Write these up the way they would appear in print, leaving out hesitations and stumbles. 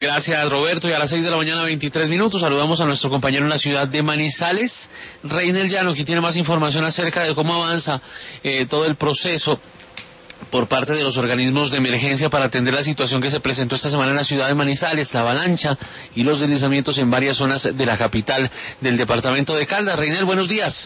Gracias, Roberto. Y a las 6 de la mañana, 23 minutos, saludamos a nuestro compañero en la ciudad de Manizales, Reynel Llano, que tiene más información acerca de cómo avanza todo el proceso por parte de los organismos de emergencia para atender la situación que se presentó esta semana en la ciudad de Manizales, la avalancha y los deslizamientos en varias zonas de la capital del departamento de Caldas. Reynel, buenos días.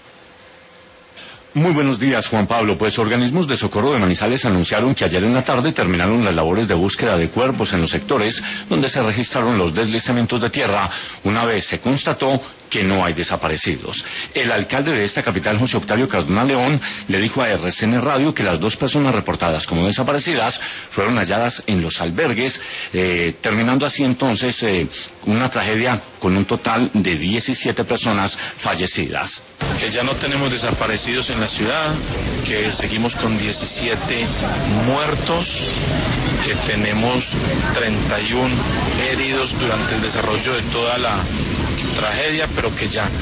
Muy buenos días, Juan Pablo. Pues organismos de socorro de Manizales anunciaron que ayer en la tarde terminaron las labores de búsqueda de cuerpos en los sectores donde se registraron los deslizamientos de tierra, una vez se constató que no hay desaparecidos. El alcalde de esta capital, José Octavio Cardona León, le dijo a RCN Radio que las 2 personas reportadas como desaparecidas fueron halladas en los albergues, terminando así entonces una tragedia con un total de 17 personas fallecidas. Que ya no tenemos desaparecidos en la ciudad, que seguimos con 17 muertos, que tenemos 31 heridos durante el desarrollo de toda la tragedia, pero que ya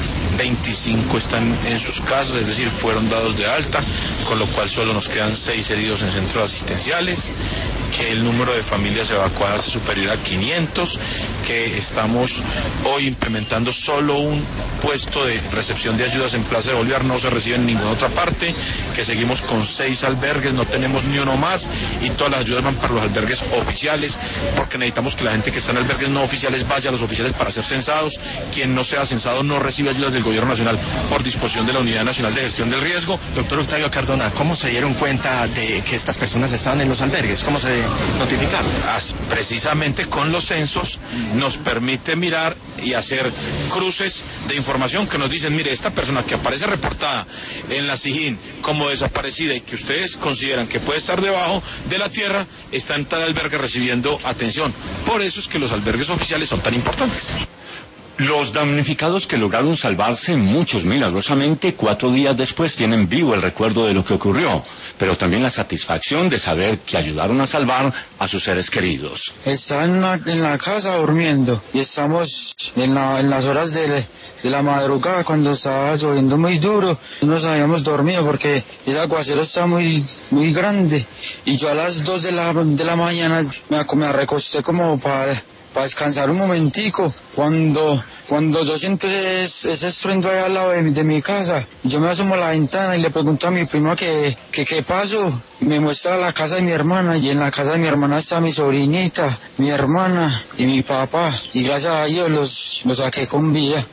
25 están en sus casas, es decir, fueron dados de alta, con lo cual solo nos quedan 6 heridos en centros asistenciales, que el número de familias evacuadas es superior a 500, que estamos hoy implementando solo un puesto de recepción de ayudas en Plaza de Bolívar, no se recibe en ninguna otra parte, que seguimos con 6 albergues, no tenemos ni uno más, y todas las ayudas van para los albergues oficiales, porque necesitamos que la gente que está en albergues no oficiales vaya a los oficiales para ser censados. Quien no sea censado no recibe ayudas del gobierno nacional por disposición de la Unidad Nacional de Gestión del Riesgo. Doctor Octavio Cardona, ¿cómo se dieron cuenta de que estas personas estaban en los albergues? ¿Cómo se notificaron? Precisamente con los censos nos permite mirar y hacer cruces de información que nos dicen, mire, esta persona que aparece reportada en la SIJÍN como desaparecida y que ustedes consideran que puede estar debajo de la tierra, está en tal albergue recibiendo atención. Por eso es que los albergues oficiales son tan importantes. Los damnificados que lograron salvarse, muchos milagrosamente, 4 días después tienen vivo el recuerdo de lo que ocurrió, pero también la satisfacción de saber que ayudaron a salvar a sus seres queridos. Están en la casa durmiendo y estamos en las horas de la madrugada, cuando estaba lloviendo muy duro. No nos habíamos dormido porque el aguacero está muy grande, y yo a las 2 de la mañana me recosté como para descansar un momentico, cuando yo siento ese estruendo ahí al lado de mi casa. Yo me asomo a la ventana y le pregunto a mi prima que qué pasó, y me muestra la casa de mi hermana, y en la casa de mi hermana está mi sobrinita, mi hermana y mi papá, y gracias a Dios los saqué con vida.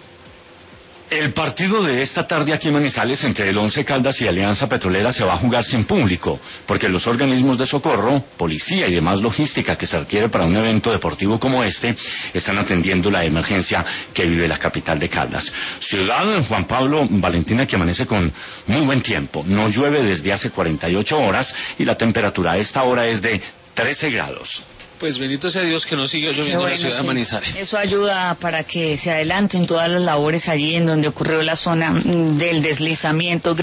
El partido de esta tarde aquí en Manizales entre el Once Caldas y Alianza Petrolera se va a jugar sin público, porque los organismos de socorro, policía y demás logística que se requiere para un evento deportivo como este, están atendiendo la emergencia que vive la capital de Caldas. Ciudad Juan Pablo, Valentina, que amanece con muy buen tiempo. No llueve desde hace 48 horas y la temperatura a esta hora es de 13 grados. Pues bendito sea Dios que no sigue lloviendo en la ciudad de Manizales. Eso ayuda para que se adelanten todas las labores allí en donde ocurrió la zona del deslizamiento.